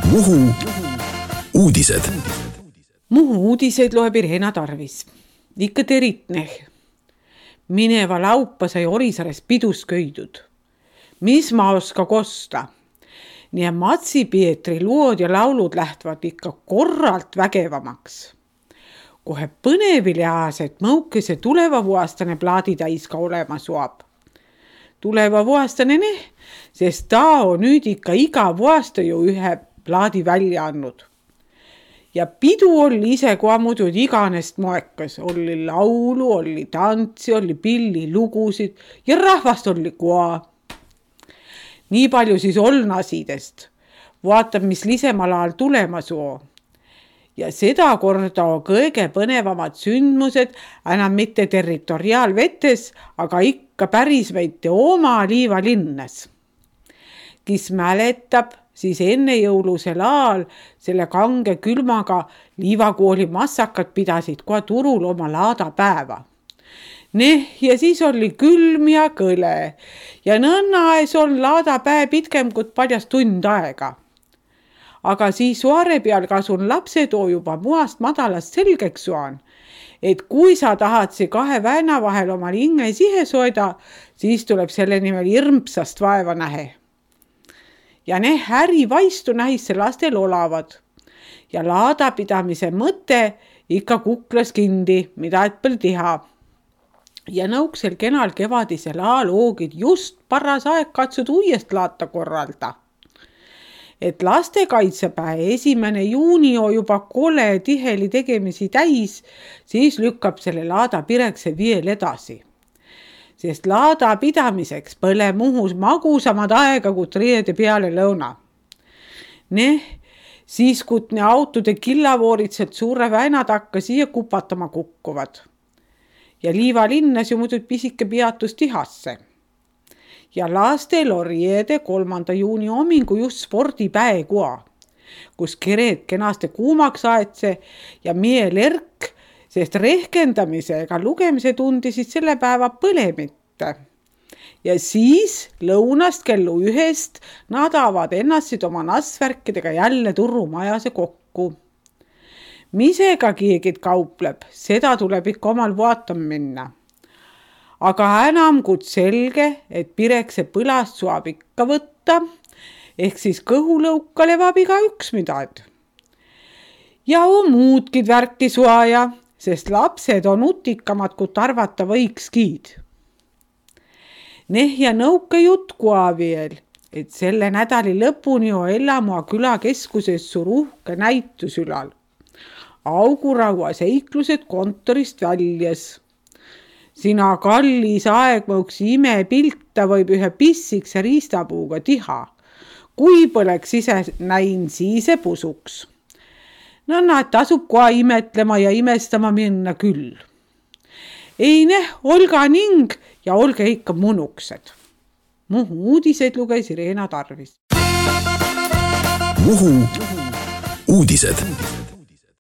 Muhu uudised. Muhu uudiseid loeb Irena Tarvis. Ikka teritneh. Mineva laupa sai Orisares pidus köidud. Mis ma oska kosta? Nii Matsi Pietri luod ja laulud lähtvad ikka korralt vägevamaks. Kohe põnevil jaas, et mõukese tulevavuastane plaaditäis ka olema suab. Tulevavuastane neh, sest ta on nüüd ikka iga vuasta ju ühe plaadi välja andnud. Ja pidu oli ise koha muidu iganest moekas. Oli laulu, oli tantsi, oli pilli lugusid ja rahvast oli koha. Nii palju siis olnasidest. Vaatab, mis lisemal ajal tulema soo. Ja seda korda on kõige põnevamad sündmused enam mitte territoriaalvetes, aga ikka päris veite oma liivalinnas. Kes mäletab, siis enne jõulusel ajal selle kange külmaga liivakooli massakad pidasid kohe turul oma laadapäeva. Ja siis oli külm ja kõle ja nõnna ees on laadapäev pitkem kui paljas tund aega. Aga siis suare peal kasun lapsetoo juba muast madalast selgeks suan, et kui sa tahad see kahe väina vahel oma hinge sihe soeda, siis tuleb selle nimel hirmsast vaeva nähe. Ja häri vaistu nähisse lastel olavad. Ja laadapidamise mõte ikka kuklas kindi, mida et põl teha. Ja nõuksel kenal kevadisel ajal oogid just paras aeg katsud uuest laata korralda. Et lastekaitsepäev 1. juuni on juba kole tiheli tegemisi täis, siis lükkab selle laada pirekse veel edasi. Sest laada pidamiseks põle Muhus magusamad aega kui reede peale lõuna. Siis kutne autode killavooritselt suure väina takka siia kupatama kukkuvad. Ja liivalinnas ju muidu pisike peatus tihasse. Ja lastel on reede 3. juuni homingu just spordipäe koha, kus kered kenaste kuumaks aetse ja mie lerk, sest rehkendamisega lugemise tundisid selle päeva põlemitte. Ja siis lõunast kellu 1 nad avad ennastsid oma nassvärkidega jälle turumajase kokku. Misega keegid kaupleb, seda tuleb ikka omal vaatama minna. Aga enam kui selge, et pirekse põlast suab ikka võtta, ehk siis kõhulõuka levab iga üks midagi. Ja on muudkid värki suaja, sest lapsed on utikamad, kui arvata võikskiid. Ja nõuke jutt koha veel, et selle nädali lõpuni on Ellamoa külakeskuses suur uhke näitusülal. Auguraua seiklused kontorist väljas. Sina kallis aegmõuks imepilta võib ühe pissiks ja riistapuuga tiha. Kui põleks ise näin, siis pusuks. Nad tasub koha imetlema ja imestama minna küll. Olga ning ja olge ikka munuksed. Muhu uudiseid luges Irena Tarvis. Muhu uudised.